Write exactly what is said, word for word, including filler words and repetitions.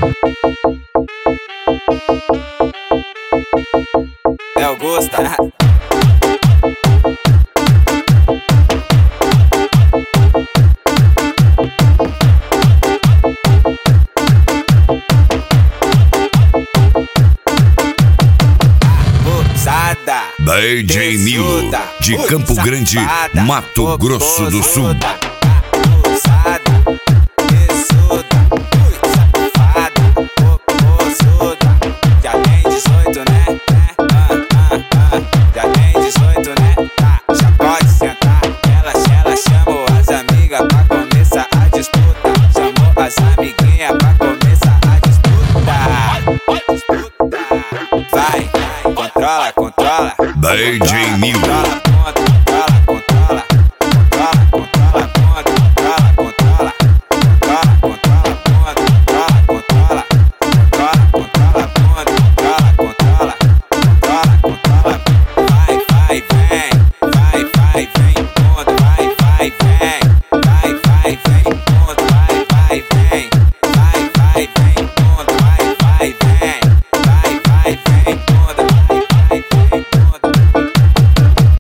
É o gosto, tá? D J Nilo, de Campo Grande, Mato Grosso do Sul. Já tem dezoito, né? Já tem dezoito, né? Já pode sentar. Ela, ela chamou as amigas pra começar a disputa. Chamou as amiguinhas pra começar a disputa. Vai, controla, controla. D J Nilo.